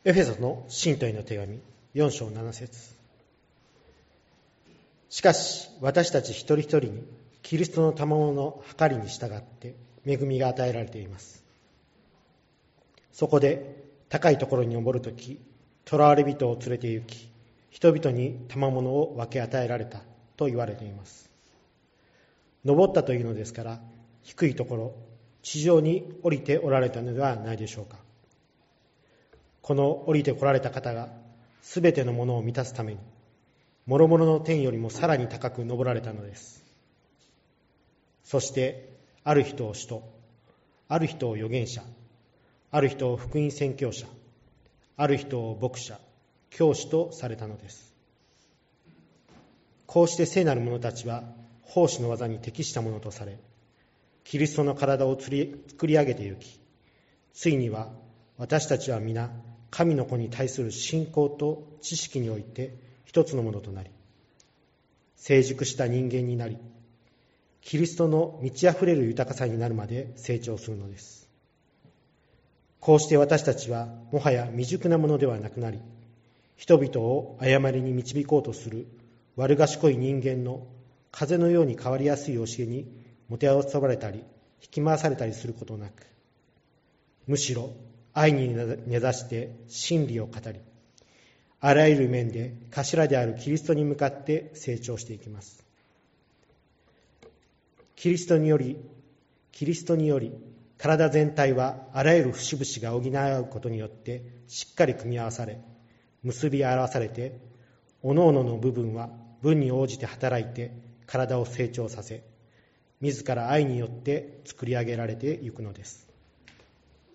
エフェソの信徒への手紙4章7節。しかし私たち一人一人にキリストの賜物の計りに従って恵みが与えられています。そこで高いところに登るとき、囚われ人を連れて行き、人々に賜物を分け与えられたと言われています。登ったというのですから、低いところ、地上に降りておられたのではないでしょうか。この降りてこられた方がすべてのものを満たすために、諸々の天よりもさらに高く登られたのです。そしてある人を使徒、ある人を預言者、ある人を福音宣教者、ある人を牧者、教師とされたのです。こうして聖なる者たちは奉仕の技に適したものとされ、キリストの体を作り上げてゆき、ついには私たちは皆神の子に対する信仰と知識において一つのものとなり、成熟した人間になり、キリストの満ち溢れる豊かさになるまで成長するのです。こうして私たちはもはや未熟なものではなくなり、人々を誤りに導こうとする悪賢い人間の風のように変わりやすい教えにもてあそばれたり引き回されたりすることなく、むしろ愛に根ざして真理を語り、あらゆる面で頭であるキリストに向かって成長していきます。キリストにより体全体はあらゆる節々が補い合うことによってしっかり組み合わされ、結び表されて、各々の部分は分に応じて働いて体を成長させ、自ら愛によって作り上げられていくのです。